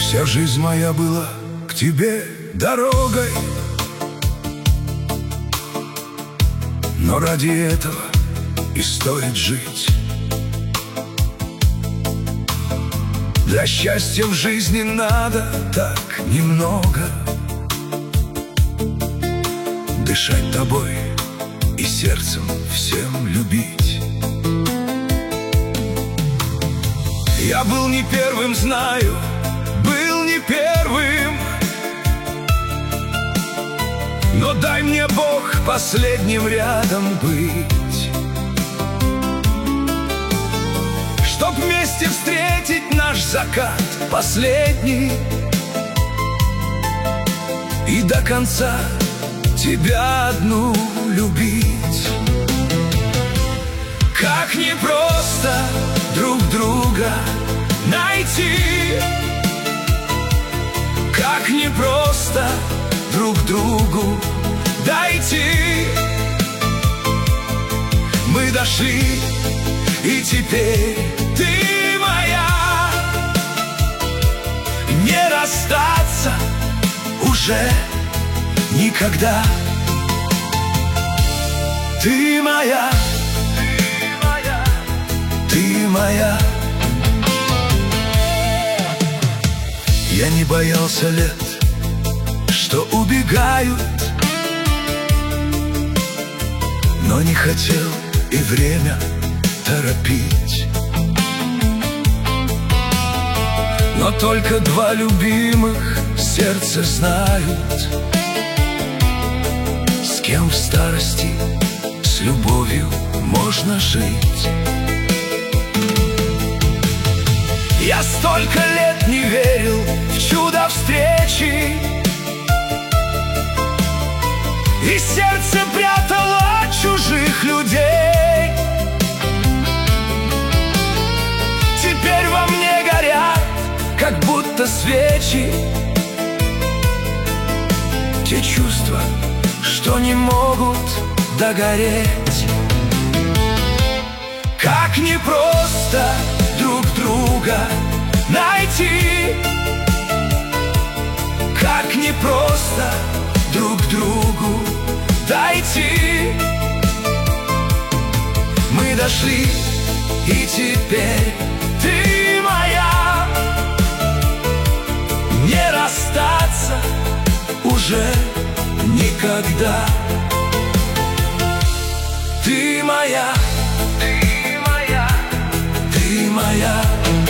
Вся жизнь моя была к тебе дорогой, но ради этого и стоит жить. Для счастья в жизни надо так немного: дышать тобой и сердцем всем любить. Я был не первым, знаю, был не первым, но дай мне Бог последним рядом быть, чтоб вместе встретить наш закат последний и до конца тебя одну любить. Как непросто друг друга найти, как непросто друг другу дойти. Мы дошли, и теперь ты моя, не расстаться уже никогда. Ты моя, ты моя. Я не боялся лет, что убегают, но не хотел и время торопить. Но только два любимых сердца знают, с кем в старости с любовью можно жить. Я столько лет не верил в чудо встречи, и сердце прятало чужих людей. Теперь во мне горят, как будто свечи, те чувства, что не могут догореть. Как непросто друг друга найти, как непросто друг другу дойти. Мы дошли, и теперь ты моя, не расстаться уже никогда. Ты моя, ты моя, ты моя.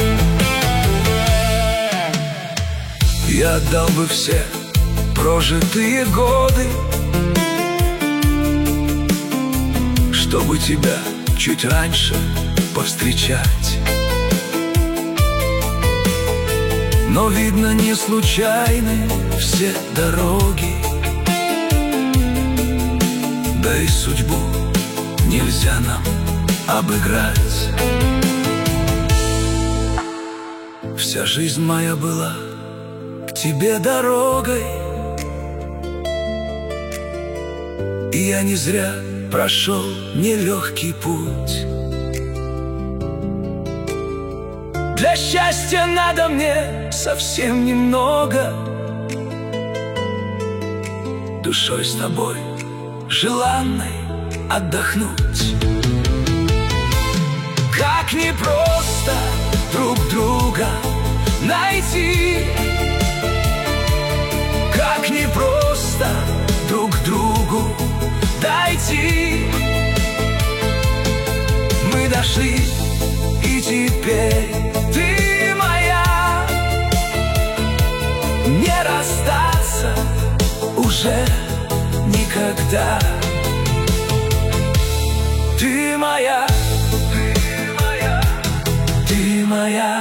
Я отдал бы все прожитые годы, чтобы тебя чуть раньше повстречать. Но, видно, не случайны все дороги, да и судьбу нельзя нам обыграть. Вся жизнь моя была к тебе дорогой, и я не зря прошел нелегкий путь. Для счастья надо мне совсем немного, душой с тобой желанной отдохнуть. Как непросто друг друга найти, как непросто друг другу дойти. Мы дошли, и теперь ты моя, не расстаться уже никогда. Ты моя, ты моя, ты моя.